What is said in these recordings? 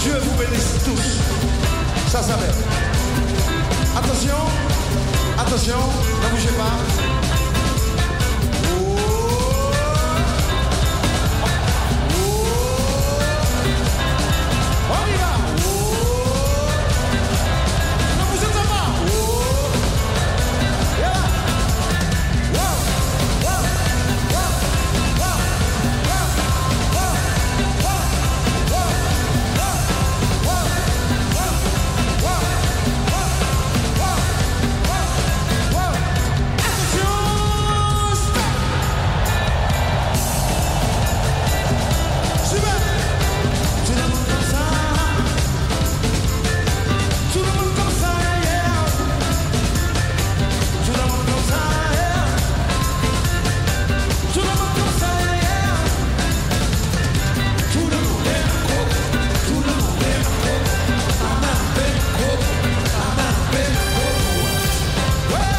Dieu vous bénisse tous. Ça s'appelle. Attention, attention, ne bougez pas. On y va. Ne bougez pas. Yeah. Wow. Wow. Wow. Wow. Wow. Wow. Wow. Wow. Wow. Wow. Wow. Attention, stop. Super. Tout le monde comme ça. Tout le monde comme ça, yeah. Tout le monde comme ça, yeah. Tout le monde comme ça, yeah. Tout le monde est ma coque. Tout le monde est ma coque. Ma belle coque. Ma belle coque. Ouais.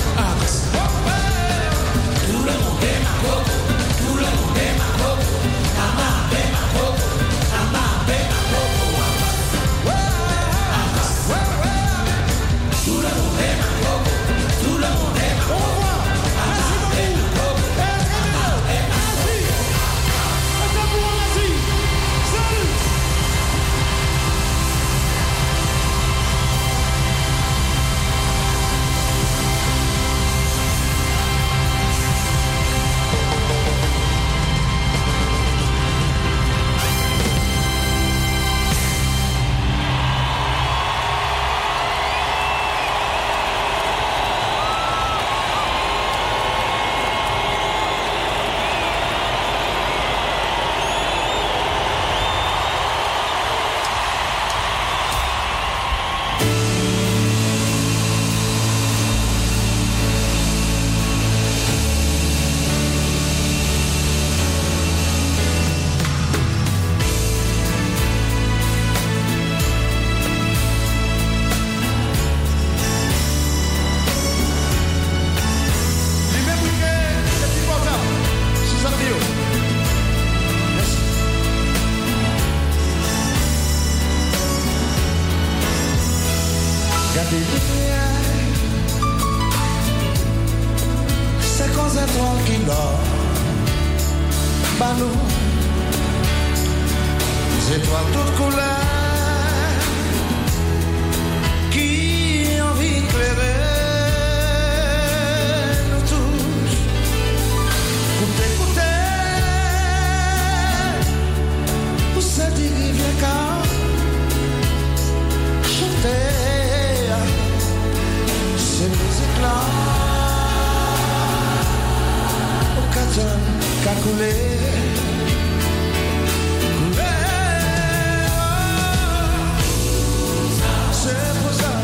Tout le monde est ma coque. Tout le monde est ma coque. Ma belle coque. Ma belle coque. Ouais. Tout le monde est ma coque. Tout le monde est ma coque. Au revoir. Merci beaucoup. Merci. Merci. Salut. Lui-même, oui, c'est plus portable. C'est ça, Dio. Merci. Regardez, c'est quand c'est toi qui dors. Bah nous, les étoiles toutes couleurs qui envie d'éclairer nous tous. Écoutez, écoutez, où ça dit rivière car chanter ces musiques-là au cadre qu'a coulé. C'est pour ça.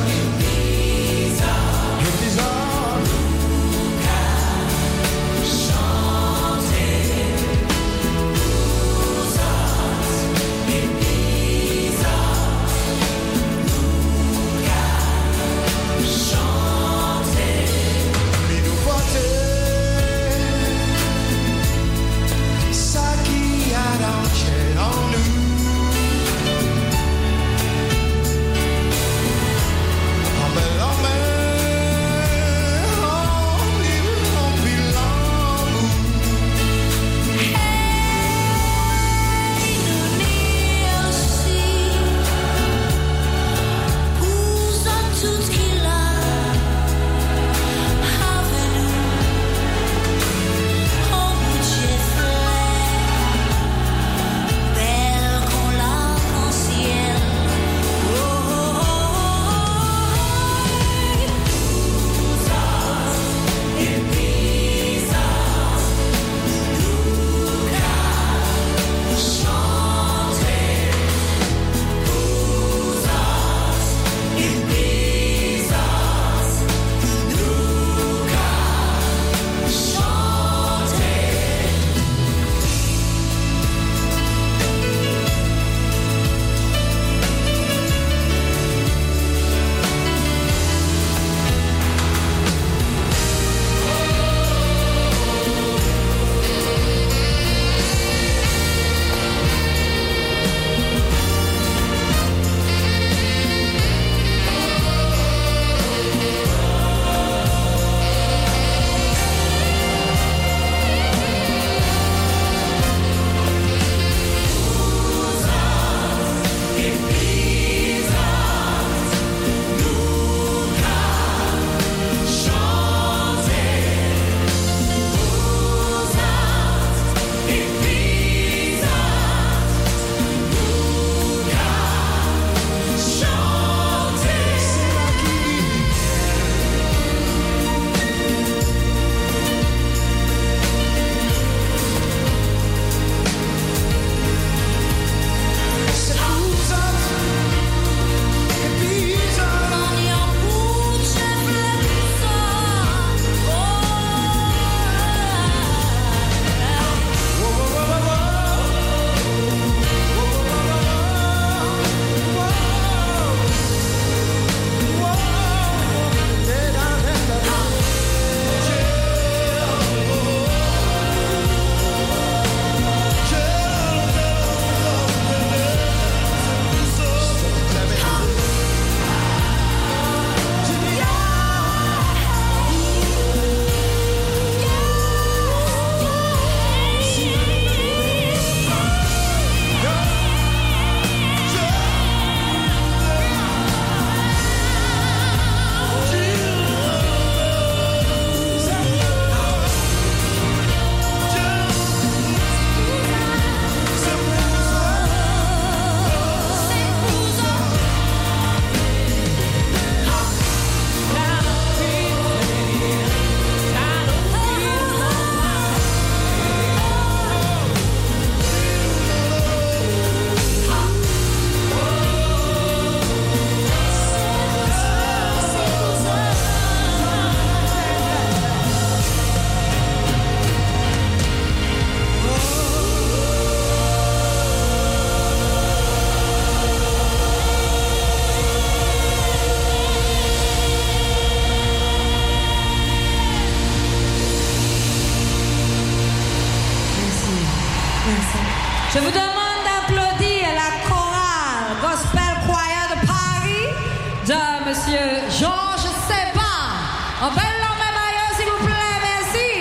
Je vous demande d'applaudir la chorale Gospel Choir de Paris de Monsieur Georges Seba. En bel nom, Maillot, s'il vous plaît, merci.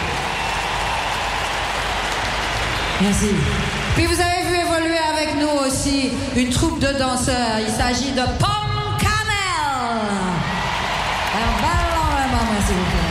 Merci. Puis vous avez vu évoluer avec nous aussi une troupe de danseurs. Il s'agit de Pomme Cannelle. Un bel nom, maman, s'il vous plaît.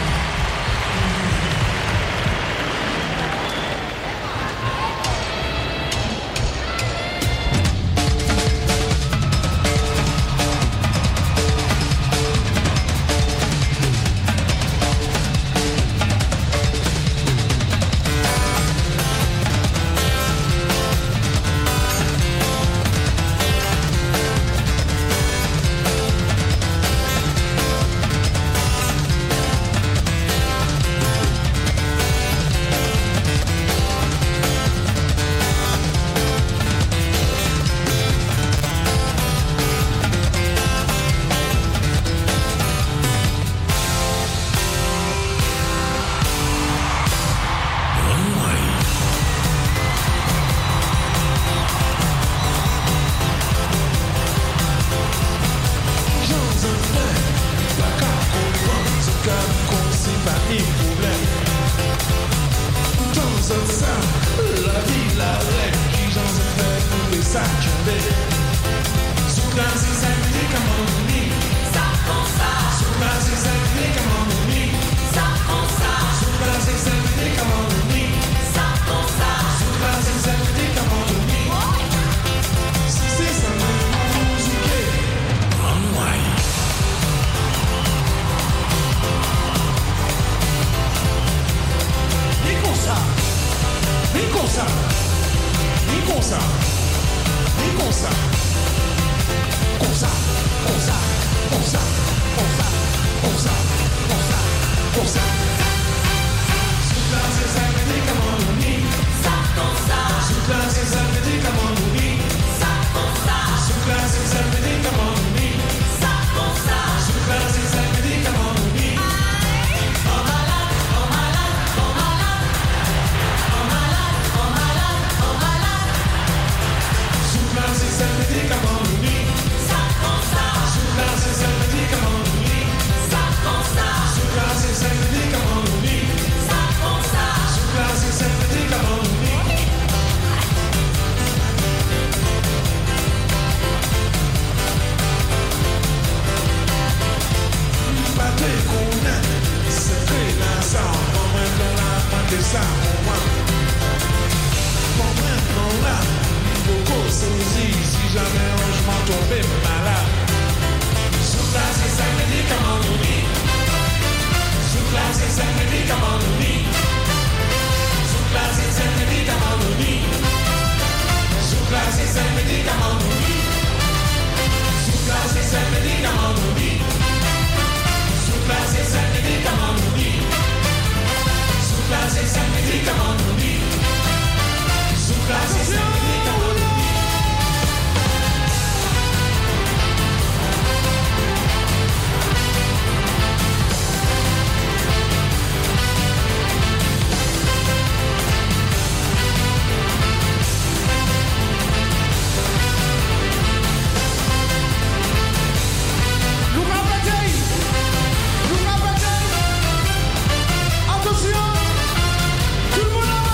Attention, tout le monde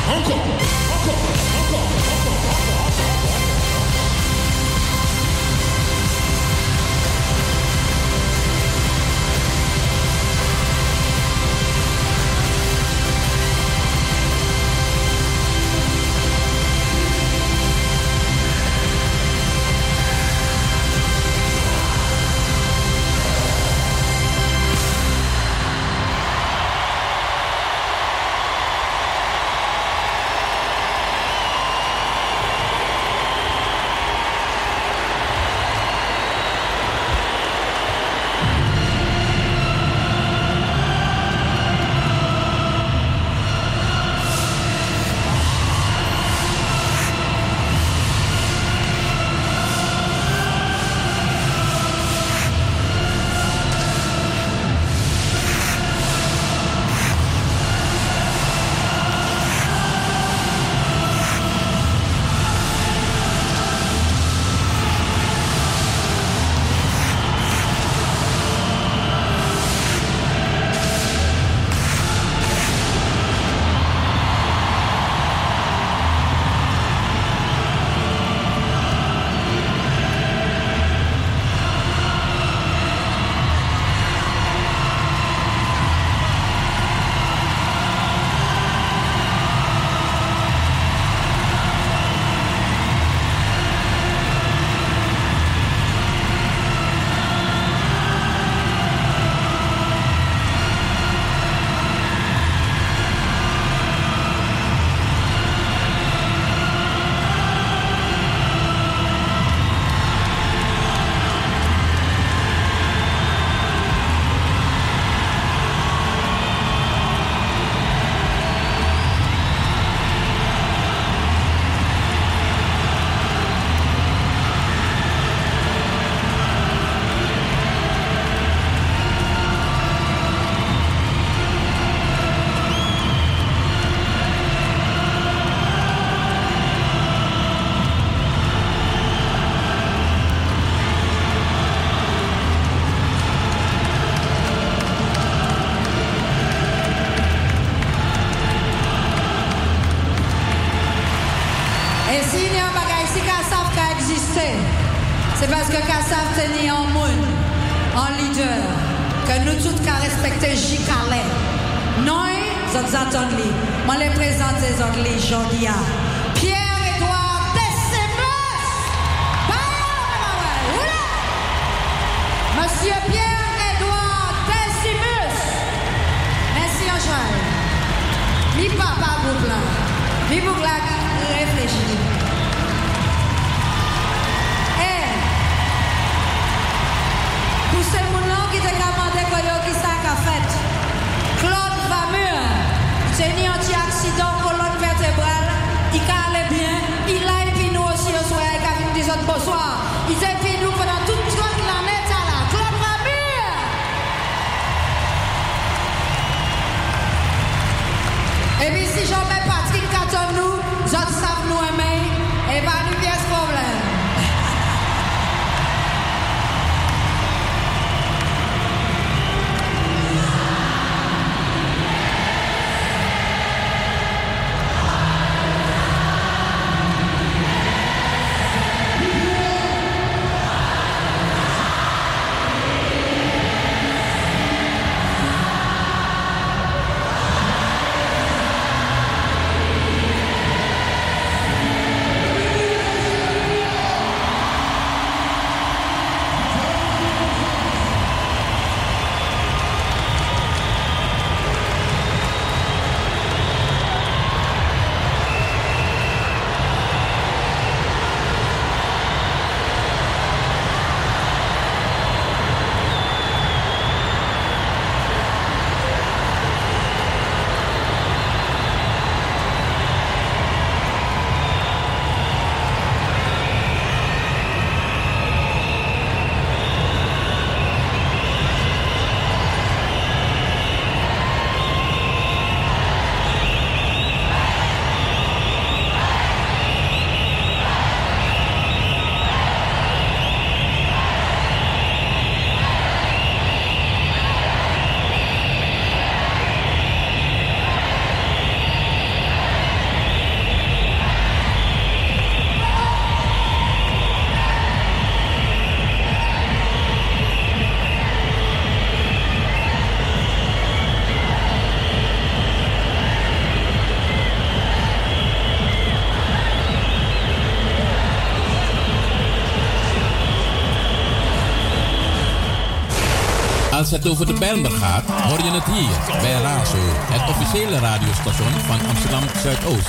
C'est parce que Kassav tenait en monde, en leader, que nous tous qu'à respecter J. Calais. Nous, nous attendons. Moi, les présenter les autres, les gens d'hier. Pierre-Édouard Décimus. Monsieur Pierre-Édouard Décimus. Merci, Angèle. Mi papa Bougla. Mi Bougla réfléchit. C'est mon nom qui t'a commandé qui ça qu'a fait. Claude Vamur, c'est ni anti-accident, colonne vertébrale, il allait bien, il a épi nous aussi au soir, il a vu des autres bonsoir. Il s'est épi nous pendant toute l'année, là. Claude Vamur! Et puis si j'en mets Patrick Caton nous Als het over de Bijlmer gaat, hoor je het hier bij Razo, het officiële radiostation van Amsterdam Zuidoost.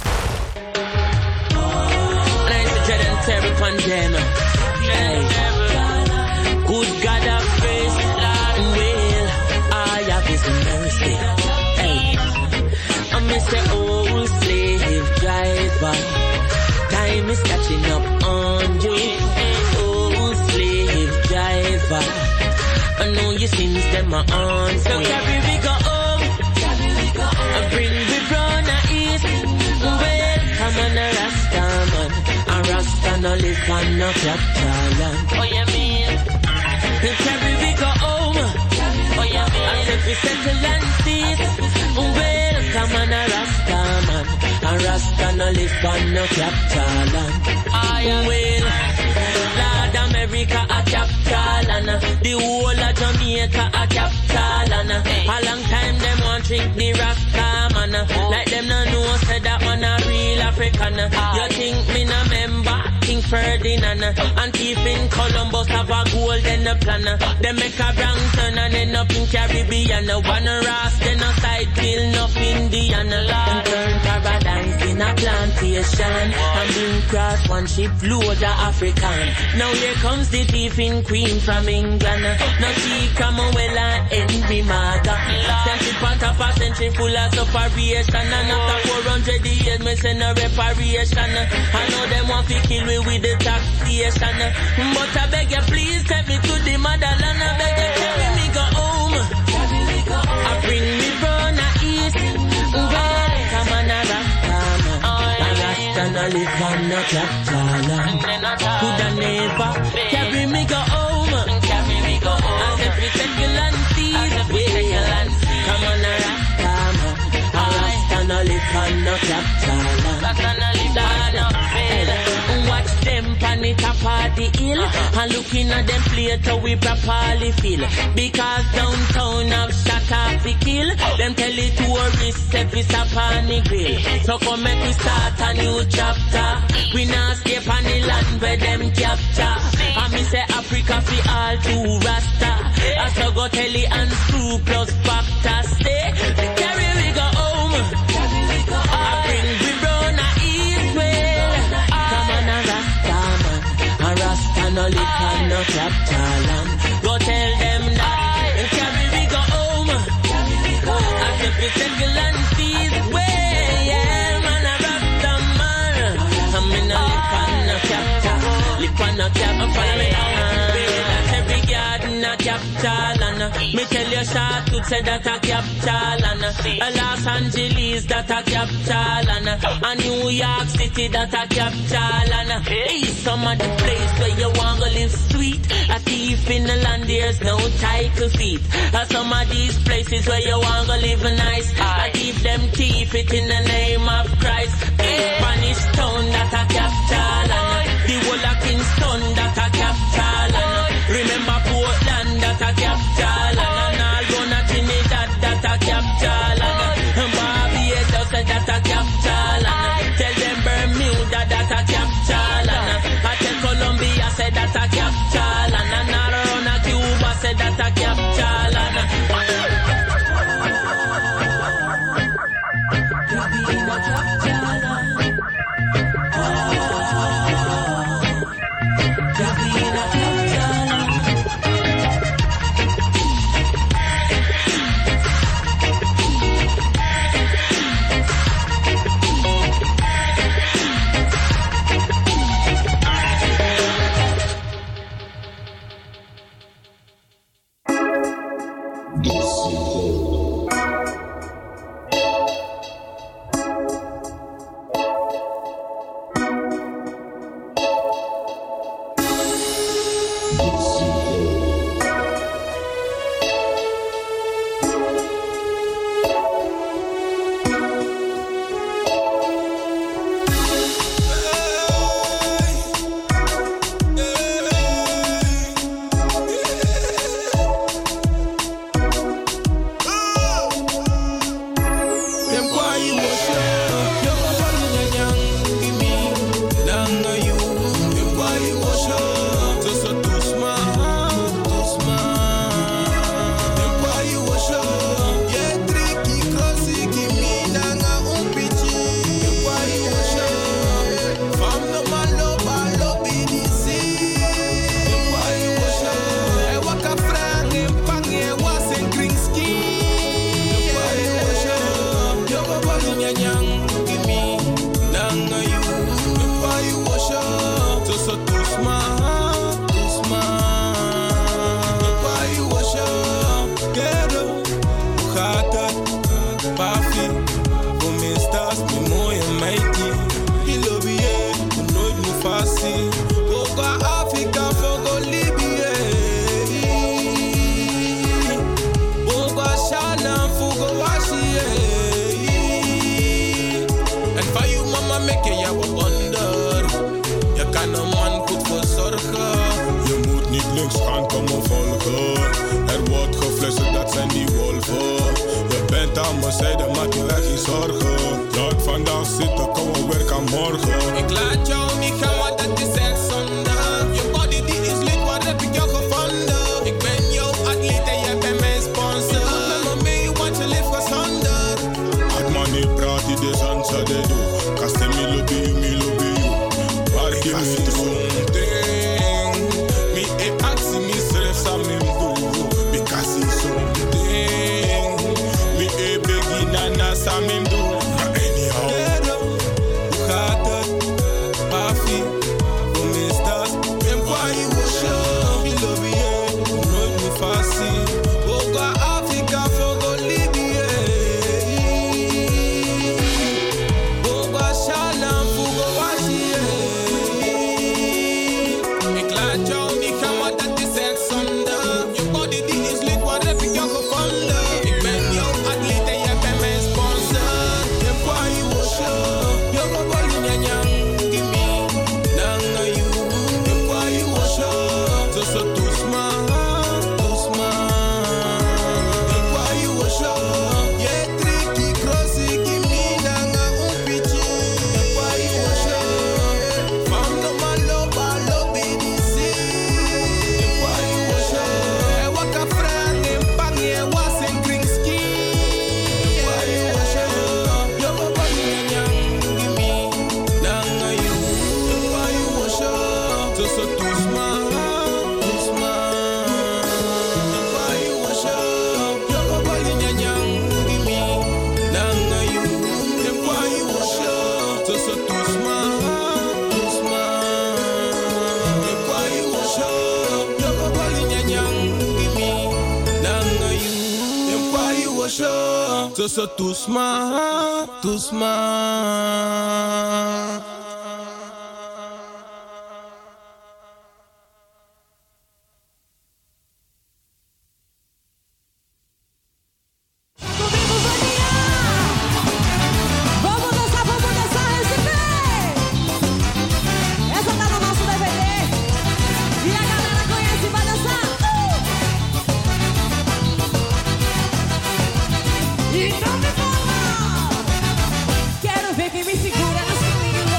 Good God of grace, will I have His mercy. Hey, I'm Mr. Old Slave Driver. Time is catching up on you, old slave driver. I know your sins, them are on. So carry we go home, and bring we from the east. Well, come on a Rasta man, a Rasta no live on no capital land. Oh yeah, mean. Carry we go home, oh yeah, mean. I said we settle and peace. Well, come on a Rasta man, a Rasta no live on no capital land. Well, Lord America a capital and the whole of Jamaica a capital and a long time them want drink the Rasta man. Like them no know say that man a real African. You think me no member King Ferdinand and thief in Columbus have a golden plan. They make a wrong turn and end up in Caribbean. One Ras then a side kill enough Indian. And turn paradise in a plantation and bring cross one ship load of African. Now here comes the thief in Queen from England. Now she Cromwell and Henry Maga. Them ship on top a century full of separation. And after 400 years me send a reparation. I know them want to kill me with the taxation. But I beg you please take me to the motherland. I beg you carry me go home. I bring me from the east. Well, come on a Rasta man. A Rasta no live on no capital. Coulda never carry me go home. As if we take your land seas. Come on a Rasta man. A Rasta no live on no capital. Watch them pan the top of the hill and looking at them plate how we properly feel. Because downtown have shot off the kill. Them tell the tourists if it's up on the grill. So come make we start a new chapter. We not escape on the land where them capture. And me say Africa fi all to Rasta. I so go tell the and screw plus factor. Stay, carry we go home. I bring we brown a east well. Come on a Rasta man, a Rasta no live on no capital. Go tell them that, carry we go home. As if we settle and seize way, yeah, man a Rasta man. I'm in a live on no capital, live on no capital. Follow me now, that's every garden a capital. Me tell you short to say that a capital and Los Angeles that a capital and New York City that a capital and hey, some of the place where you want to live sweet. A thief in the land there's no title feet. Some of these places where you want to live nice. I keep them thief it in the name of Christ. Spanish town that a capital and the whole of Kingston that a capital and remember Portland that a capital and all gonna Trinidad that a capital and Barbados that a capital and tell them Bermuda that a capital and I tell Colombia say that a capital and all around Cuba say that a capital and to be in a capital. trekken jou op onder. Je kan een man goed verzorgen. Je moet niet links gaan, kom me volgen. Er wordt gefluisterd, dat zijn die wolven. Je bent aan mijn zijde, maak je echt geen zorgen. Laat vandaag zitten, kom we werken morgen. Ik laat jou niet gaan, want dat is echt zonde. Je body die is lid, waar heb ik jou gevonden? Ik ben jouw atleet en jij bent mijn sponsor. Je moet met me mee, want je leeft gezonder. Had man niet praat, die is aan ze de doe. Kaste mi lobby you. Waar ik je niet something. Mi e actie, mi schrijf samen doe. Because it's something. Mi e begin na samen doe. Maar anyhow. Hoe gaat het? Pafi, hoe is dat? En waar je was je? Mi lobby je, nooit meer fácil. Ook aan Afrika, voor Libië. Ook aan Shalam, voor Washi. Ik laat jou niet gaan, maar dat is echt zonde. Je body die is lid, waar heb ik jou gevonden? Ik ben jouw atleet en jij bent mijn sponsor. Je kwa je was je, je bobol nyanyang gimi, nanga you. Je kwa je was je, zo toesma. Je kwa je was je, je tricky crossy gimi, nanga umpichi. Je kwa je was je, van de maloba lobby die zee. Je kwa je was je, e waka frang en pang e was en kringski. Je kwa je was je, je bobol nyanyang gimi, nanga you. Je kwa je was je, zo toesma. Je kwa je was je, je bobol nyanyang gimi, nanga you. Je kwa je was je, zo toesma. Je kwa je was je, je bobol nyanyang gimi, nanga you. Je kwa je was je, zo toesma. Comigo, Vaninha! Vamos dançar, receber! Essa tá no nosso DVD. E a galera conhece e vai dançar. Então me fala! Quero ver quem me segura no swing.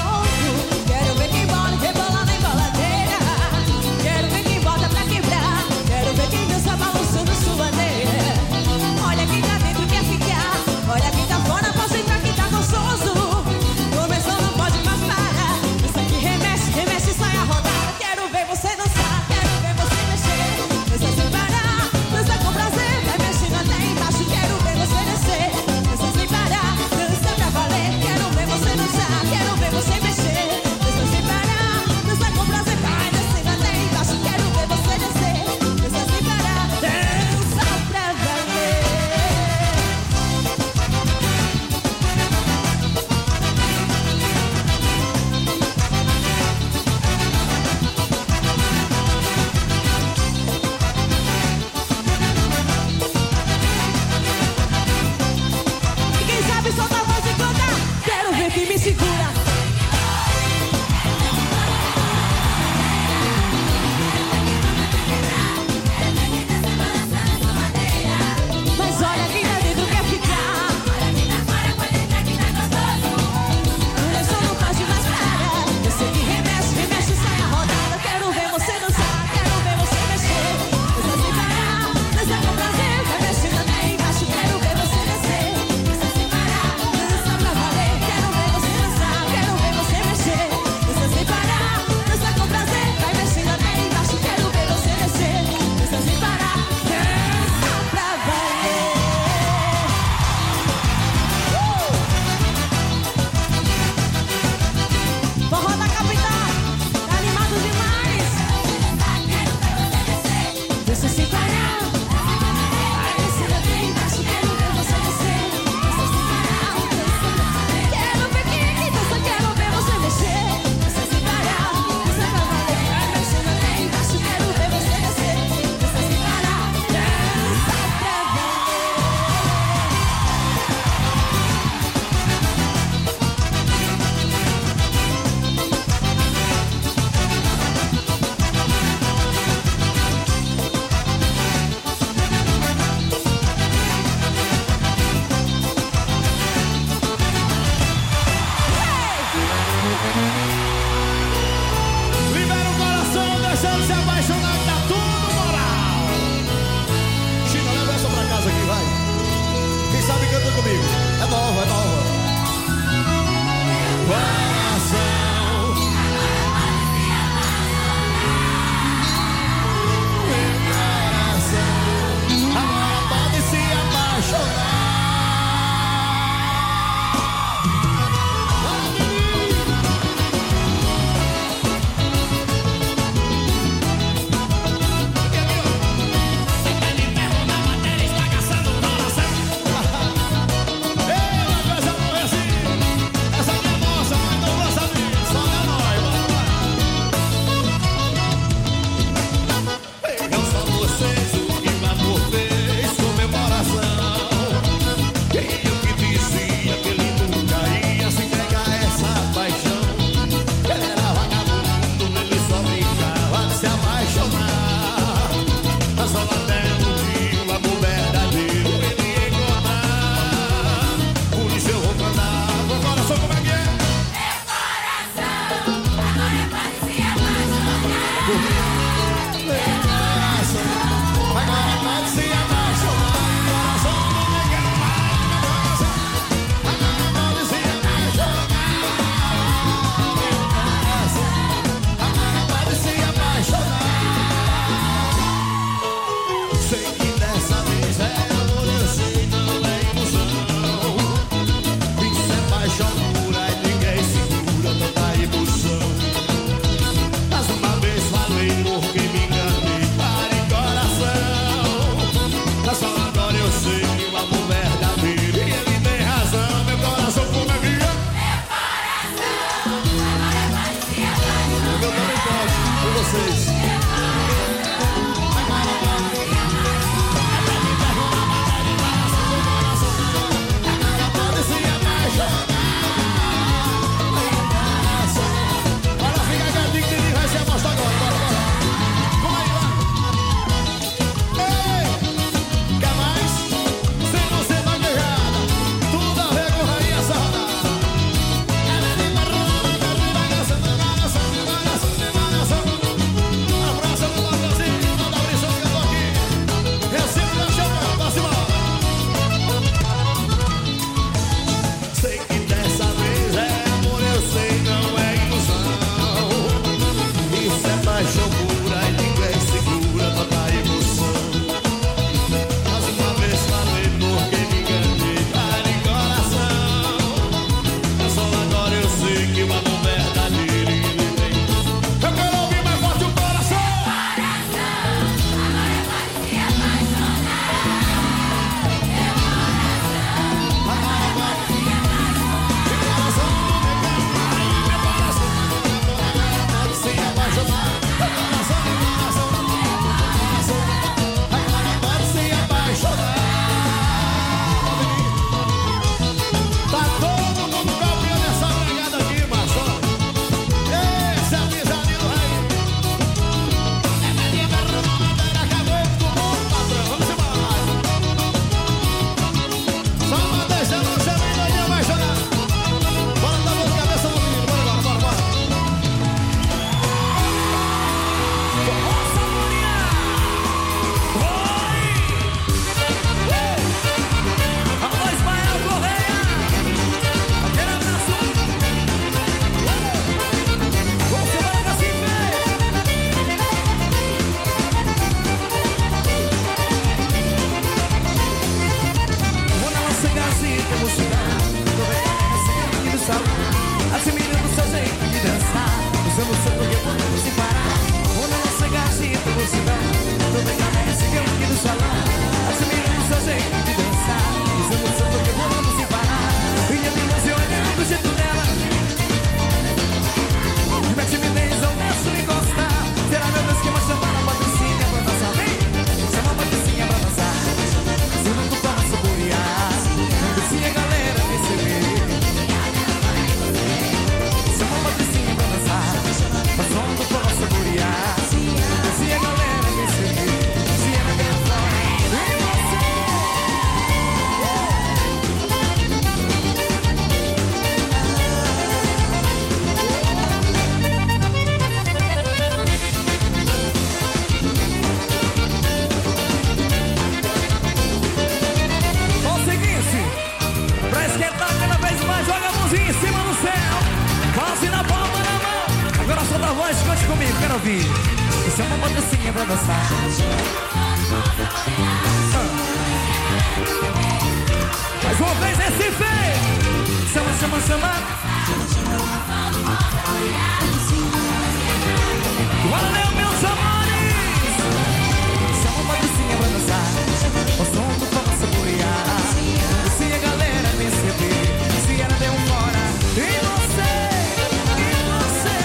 vocês. Olha, fica quietinho que ele vai se amostrar agora. Bora. Vamos aí, vai. Ei, quer mais? Sem você vaquejada, tudo a ver com Rainha Sarrada. Abraça no Marcozinho, manda brisa, eu tô aqui. Receba o chão, próxima. Sei que dessa vez é amor, eu sei, não é ilusão. Isso é paixão pura e ninguém segura toda emoção. Mais uma vez falei porque me enganei, tá de coração. Só agora eu sei que o amor verdadeiro vem. Eu quero ouvir mais forte o coração. Tá todo mundo copiando essa pegada aqui, macho. Esse é a pisadinha do rei. Acabou com o bom patrão. Vamos embora. Só pra deixar você bem doidinho, vai chorar. Bora dar dor de cabeça no menino. Bora agora, bora. Nossa, mulher! Alô, Ismael Correia! Aquele abraço! Vamos embora, assim, vou na nossa casita musical. Tô bem aqui do salão. Assimilando o seu jeito de dançar. Usando o seu porque podemos se parar. Vou na nossa casita musical. Tô bem aqui do salão. Assimilando o seu jeito de dançar. Usando o seu porque podemos se parar. Minha vida se olha do jeito dela. Minha timidez ao verso me encostar. Será meu Deus que vai chamar a patricinha pra dançar? Vem! Chama a patricinha pra dançar. Se não tu passa a borear. Se a galera perceber. Chama a patricinha pra dançar. Mas não tu passa a borear. Se a galera perceber. Se ela der fora. Vem você! Ó o seguinte, pra esquentar cada vez mais, joga a mãozinha em cima no céu. Quase na palma da mão. Agora solta a voz, cante comigo, quero ouvir. Isso é uma patricinha pra dançar. Mais uma vez, Recife! Chama, chama, chama. Valeu, meus amores! Chama uma patricinha pra dançar. O som do pão saborear. Se a galera perceber, se ela der um fora. E você, e você.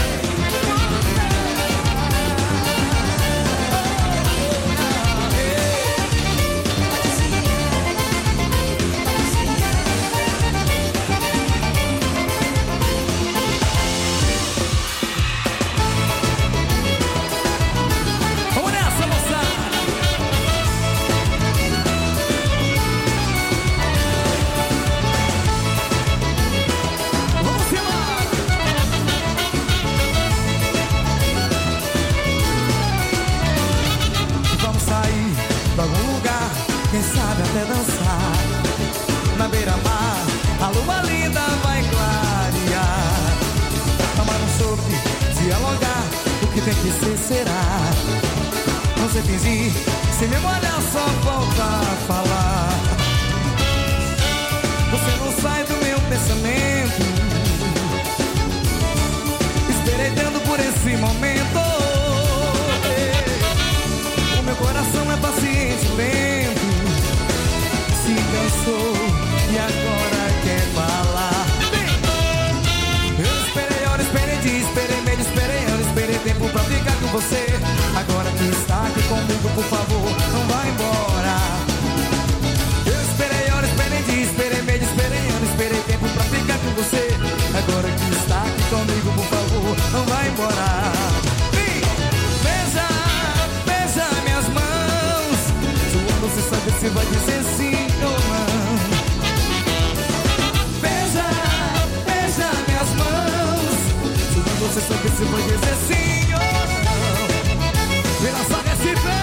Vamos nessa, moçada! Vamos embora! Vamos sair pra algum lugar, quem sabe até dançar. Na beira-mar, a lua linda vai clarear. Tomar um chope, dialogar, o que tem que ser será. Não sei fingir, se me molhar só falta falar. Você não sai do meu pensamento. Esperei tanto por esse momento. O meu coração é paciente, lento. Se cansou e agora quer falar. Eu esperei hora, esperei dia, esperei meio, esperei ano, esperei tempo pra ficar você. Agora que está aqui comigo, por favor, não vá embora. Eu esperei horas, esperei dia, esperei mês, esperei ano, esperei tempo pra ficar com você. Agora que está aqui comigo, por favor, não vá embora. Beija, beija minhas mãos, suando sem saber se vai dizer sim ou não. Beija, beija minhas mãos, suando sem saber se vai dizer sim ou não. Vira só Recife.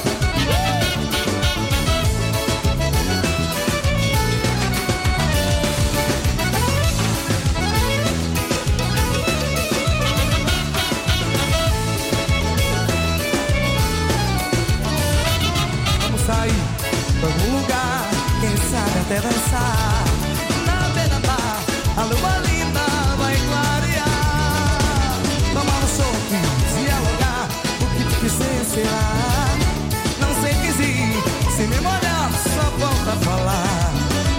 Sair pra algum lugar, quem sabe até dançar. Na beira-mar, a lua linda vai clarear. Tomar um choque, dialogar, o que quiser será. Não sei dizer, se me molhar, só volta a falar.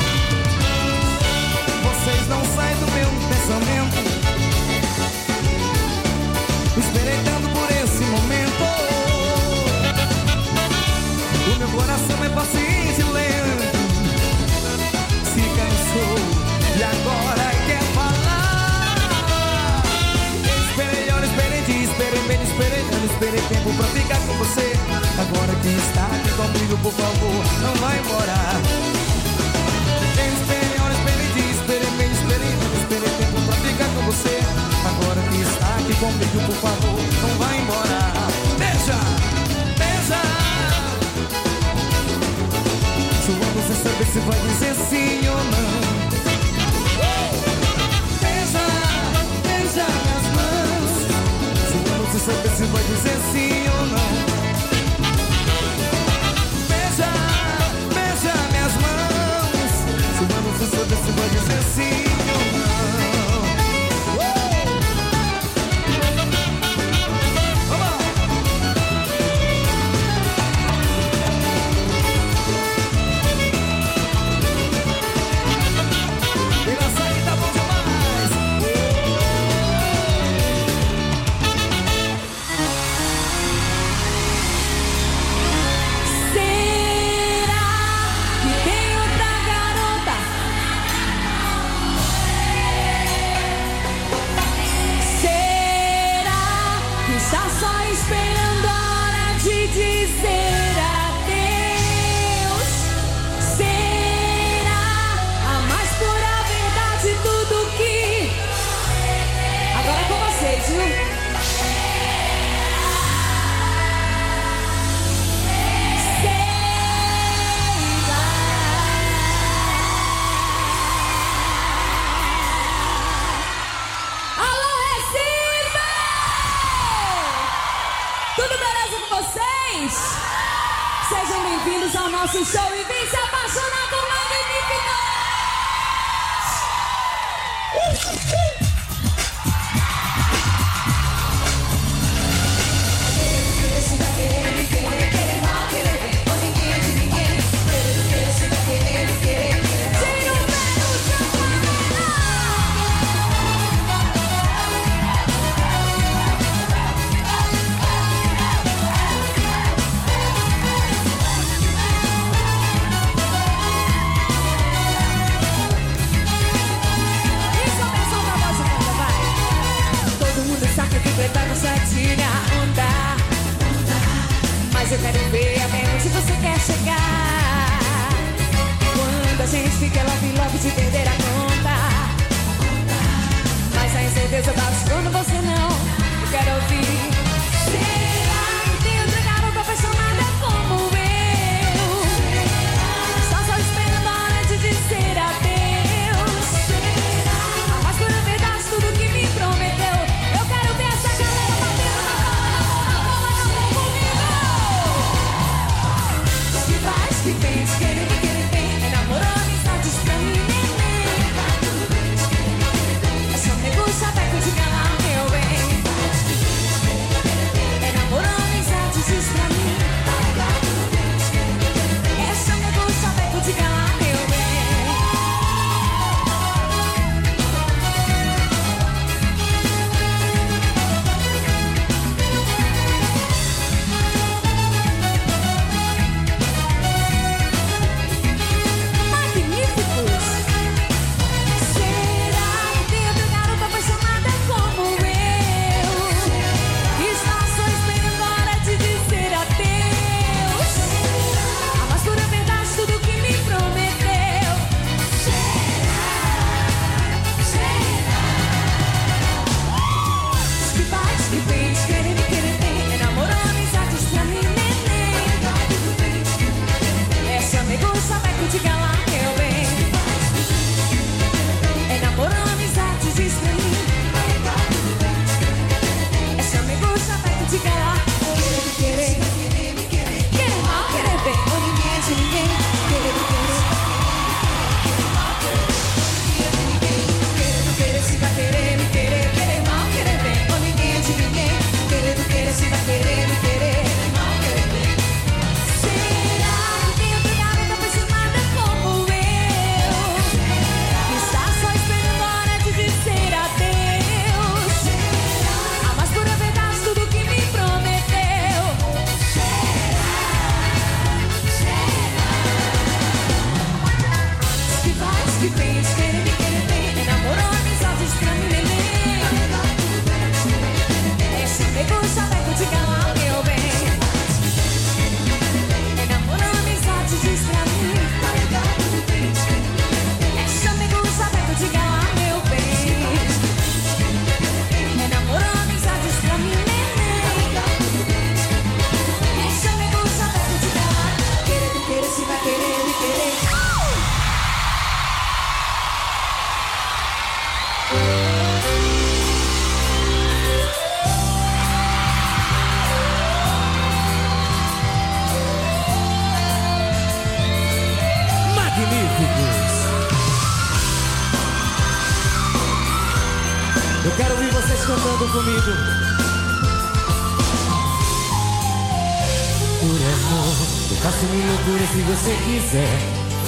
Vocês não saem do meu pensamento. Esperei tanto por esse momento. Meu coração é paciente e lento, se cansou e agora quer falar. Esperei horas, esperei dia, esperei mês, esperei ano, esperei tempo pra ficar com você. Agora que está aqui comigo, por favor, não vai embora. Esperei horas, esperei dia, esperei mês, esperei ano, esperei tempo pra ficar com você. Agora que está aqui comigo, por favor, não vai embora. Beija, beija, suando sem saber se vai dizer sim ou não. Beija, beija minhas mãos, suando sem saber se vai dizer sim ou não. Beija, beija minhas mãos, suando sem saber se vai dizer sim ou não. Sejam bem-vindos ao nosso show e vem se apaixonar com mas eu quero ver até onde você quer chegar. Quando a gente fica love de perder a conta, mas a incerteza bate quando você não. Eu quero ouvir. Será que tem outra garota apaixonada como eu? Só esperando a hora de dizer adeus. Mas por a verdade tudo que me prometeu. Eu quero ver essa galera batendo na faz que tem, é namoro, amizades pra mim, neném. É só negócio aberto de casa. Eu quero ouvir vocês cantando comigo. Por amor, eu faço minha loucura se você quiser.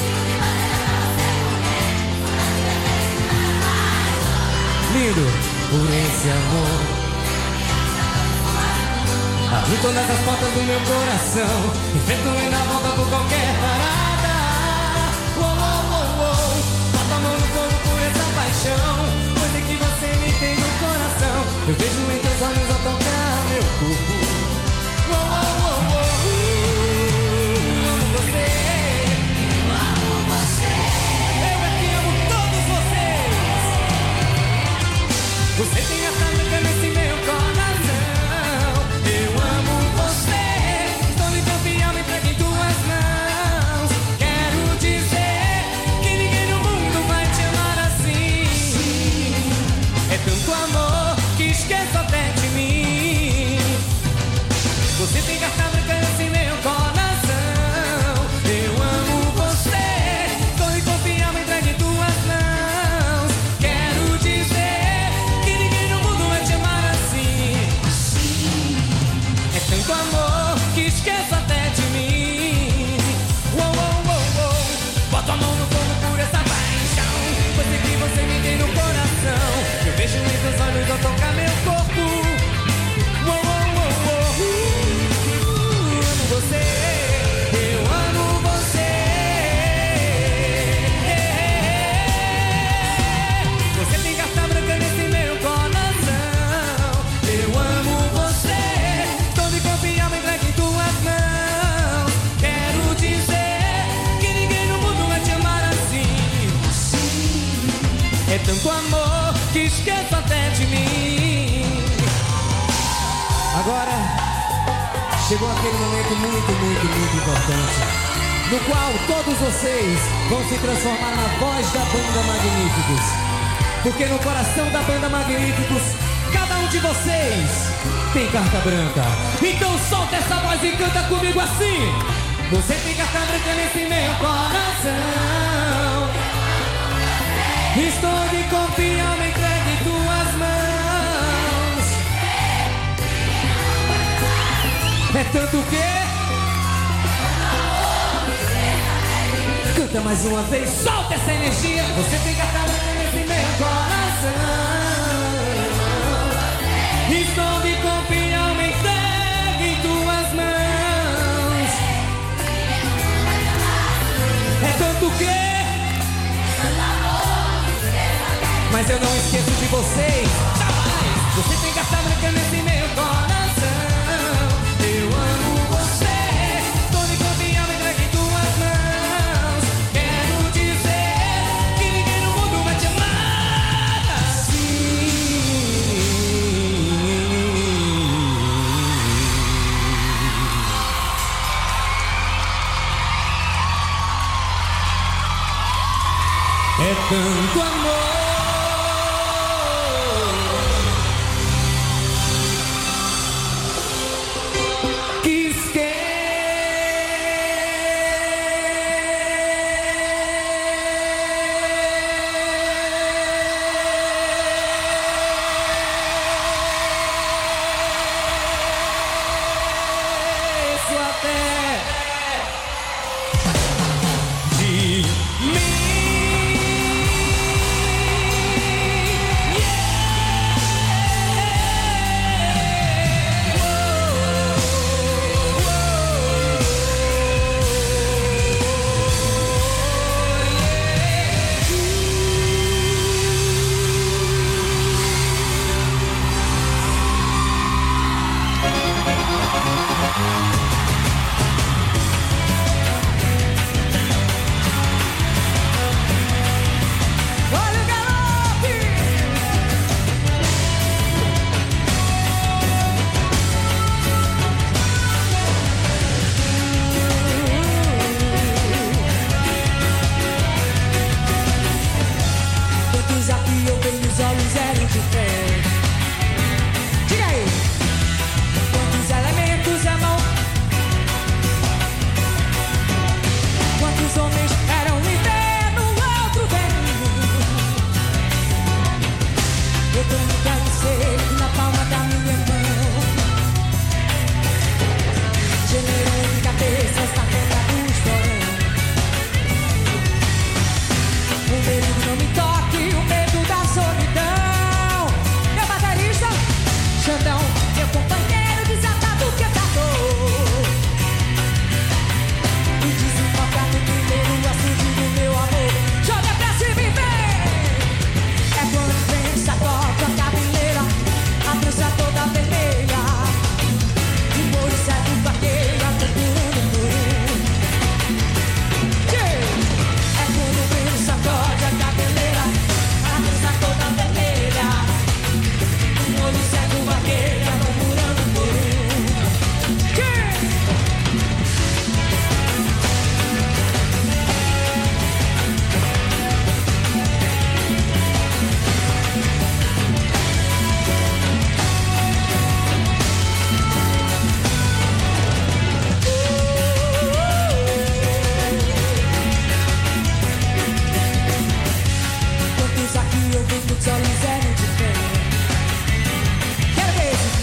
Lindo, por esse amor abri todas as portas do meu coração, efetuei na volta por qualquer parada. Oh, oh, oh, oh. Bota a mão no fogo por essa paixão, pois é que você me tem no coração. Eu vejo em teus olhos ao tocar meu corpo. Oh, oh, oh, oh. Amo você. Eu amo você. Eu aqui amo todos vocês. Você tem essa branca nesse meu coração. Eu amo você. Estou de campeão, me entregue em tuas mãos. Quero dizer que ninguém no mundo vai te amar assim. É tanto amor que esqueço até de mim. Você tem carta branca nesse meu coração. Eu amo você. Estou de campeão, me entregue em tuas mãos. Quero dizer que ninguém no mundo vai te amar assim. É tanto amor que esqueço até de mim. Oh, oh, oh, oh. Bota a mão no fogo por essa paixão, pois é que você me tem no coração. Eu vejo em teus olhos ao tocar meu corpo. Oh, oh, oh, oh. Amo você. Eu amo você. Você tem carta branca nesse meu coração. Eu amo você. Estou de confiar, me entregue em tuas mãos. Quero dizer que ninguém no mundo vai te amar assim. É tanto amor que esqueço até de mim. Agora chegou aquele momento muito importante, no qual todos vocês vão se transformar na voz da Banda Magníficos. Porque no coração da Banda Magníficos, cada um de vocês tem carta branca. Então solta essa voz e canta comigo assim. Você tem carta branca nesse meu coração. Estou de confiar, me entregue em tuas mãos. É tanto que canta mais uma vez, solta essa energia. Você tem carta branca nesse meu coração. Estou de confiar, me entregue em tuas mãos. É tanto que mas eu não esqueço de vocês, jamais. Você tem carta branca nesse meu coração. Eu amo você. Estou de confiar, me entregue em tuas mãos. Quero dizer que ninguém no mundo vai te amar assim. É tanto amor travesseiro na palma da minha mão. Generando cabeças na terra do estourão. O medo não me toque, o medo da solidão. Meu baterista, Xandão, meu companheiro desatado quebrador. E desenfocado primeiro açude do meu amor. Joga pra cima e vem. É quando vem, sacode a cabeleira, a trança toda vermelha. O molho sai do vaqueiro, procurando por ele. É quando vem, sacode a cabeleira, a trança toda vermelha. O molho sai do vaqueiro, procurando por ele. Quantos aqui eu vi que os olhos eram de fé? Quero ver.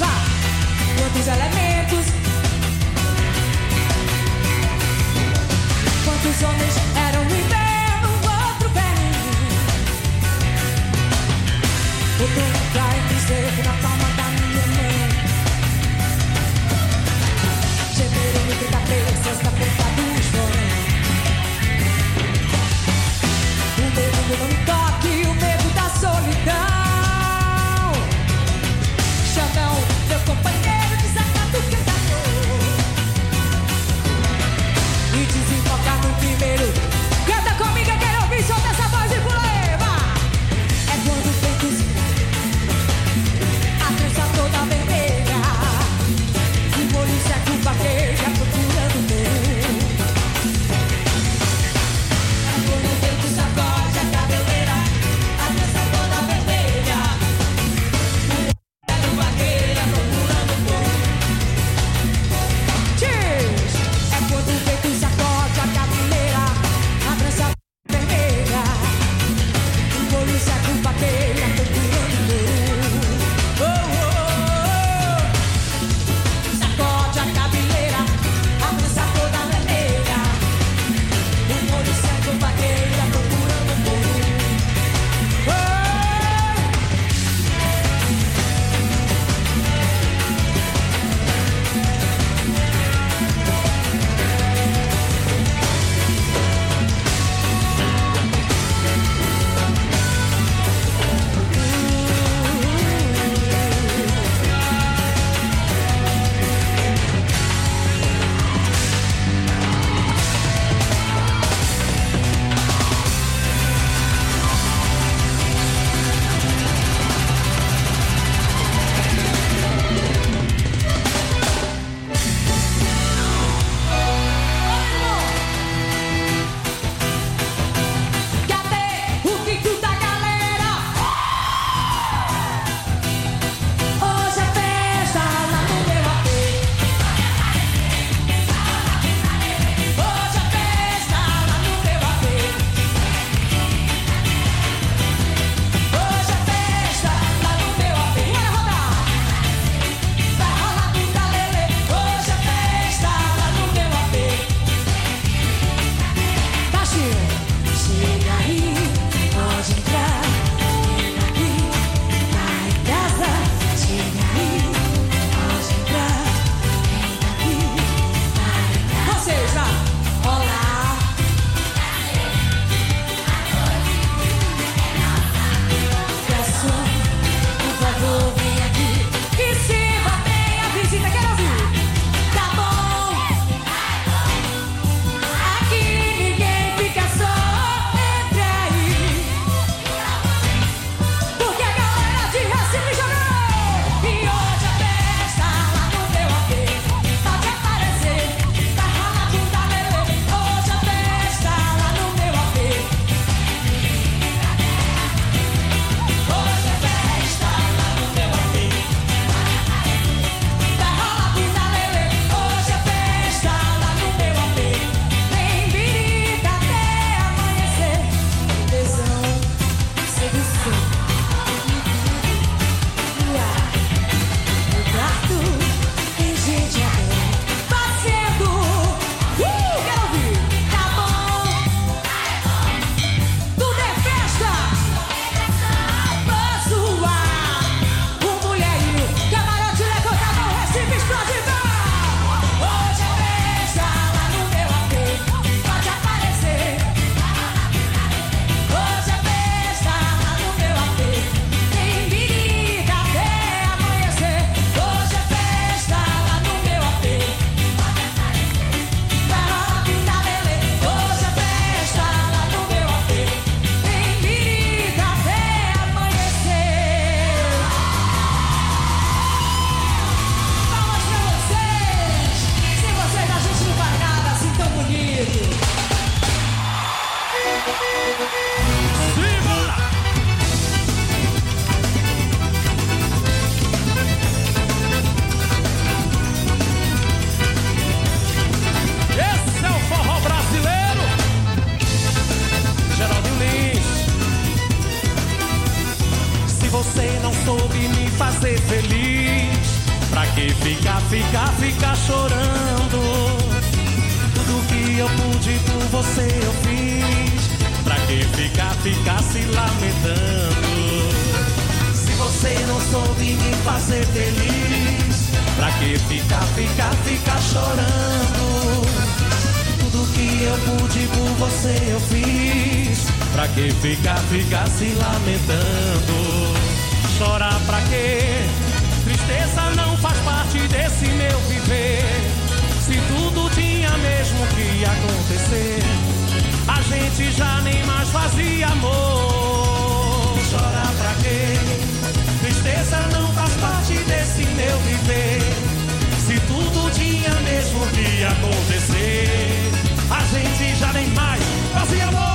que ficar chorando? Tudo que eu pude por você eu fiz. Pra que ficar se lamentando? Se você não soube me fazer feliz, pra que ficar chorando? Tudo que eu pude por você eu fiz. Pra que ficar se lamentando? Chorar pra quê? Tristeza não faz parte desse meu viver. Se tudo tinha mesmo que acontecer, a gente já nem mais fazia amor. Chorar pra quê? Tristeza não faz parte desse meu viver. Se tudo tinha mesmo que acontecer, a gente já nem mais fazia amor.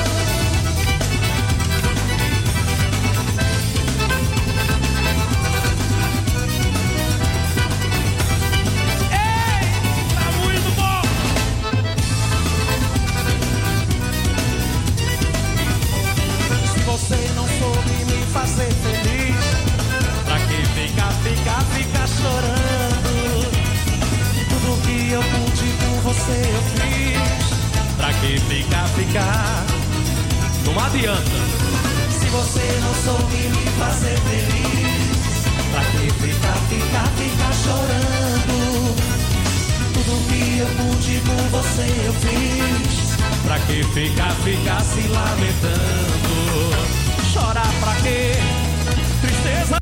Você não soube me fazer feliz. Pra que ficar chorando? Tudo que eu pude por você eu fiz. Pra que ficar? Não adianta. Se você não soube me fazer feliz, pra que ficar chorando? Tudo que eu pude por você eu fiz. Pra que ficar se lamentando?